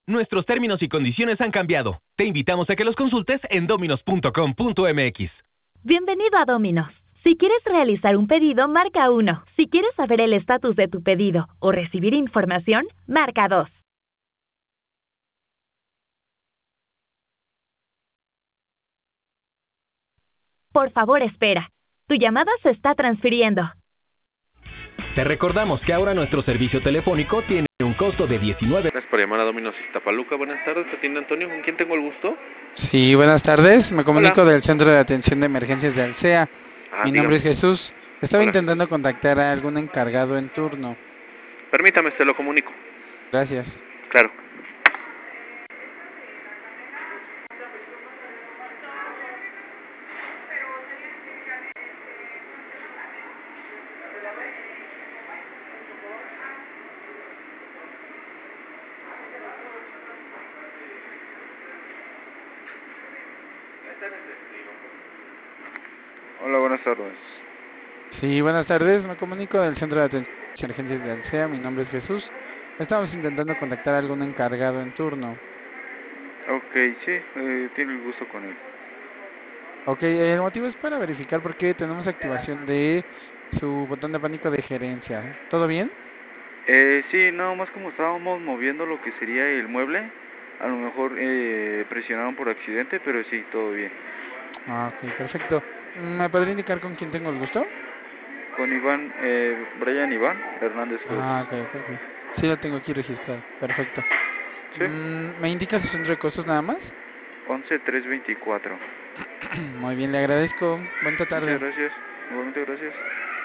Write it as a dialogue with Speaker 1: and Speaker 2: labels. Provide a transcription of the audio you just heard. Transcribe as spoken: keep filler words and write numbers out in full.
Speaker 1: Nuestros términos y condiciones han cambiado. Te invitamos a que los consultes en dominos punto com punto m x.
Speaker 2: Bienvenido a Domino's. Si quieres realizar un pedido, marca uno. Si quieres saber el estatus de tu pedido o recibir información, marca dos. Por favor, espera. Tu llamada se está transfiriendo.
Speaker 1: Te recordamos que ahora nuestro servicio telefónico tiene un costo de diecinueve.
Speaker 3: Gracias por llamar a Domino's Iztapaluca. Buenas tardes, te atiende Antonio. ¿Con quién tengo el gusto?
Speaker 4: Sí, buenas tardes. Me comunico
Speaker 3: Hola.
Speaker 4: del Centro de Atención de Emergencias de Alsea.
Speaker 3: Ah,
Speaker 4: Mi
Speaker 3: dígame.
Speaker 4: nombre es Jesús. Estaba
Speaker 3: Hola.
Speaker 4: intentando contactar a algún encargado en turno.
Speaker 3: Permítame, se lo comunico.
Speaker 4: Gracias.
Speaker 3: Claro. Hola, buenas tardes.
Speaker 4: Sí, buenas tardes. Me comunico del Centro de Atención de Emergencias de Alsea. Mi nombre es Jesús. Estamos intentando contactar a algún encargado en turno.
Speaker 3: Ok, sí, eh, tiene el gusto con él.
Speaker 4: Ok, el motivo es para verificar por qué tenemos activación de su botón de pánico de gerencia. ¿Todo bien?
Speaker 3: Eh, sí, nada más como estábamos moviendo lo que sería el mueble, a lo mejor eh, presionaron por accidente, pero sí, todo bien.
Speaker 4: Ah, ok, perfecto. ¿Me podría indicar con quién tengo el gusto?
Speaker 3: Con Iván, eh, Brian Iván Hernández Cruz.
Speaker 4: Ah, ok, ok, ok. Sí, lo tengo aquí registrado. Perfecto.
Speaker 3: Sí,
Speaker 4: Mm, ¿Me indica su centro de costos nada más?
Speaker 3: once tres veinticuatro.
Speaker 4: Muy bien, le agradezco. Buena
Speaker 3: Muchas
Speaker 4: tarde.
Speaker 3: gracias, igualmente gracias.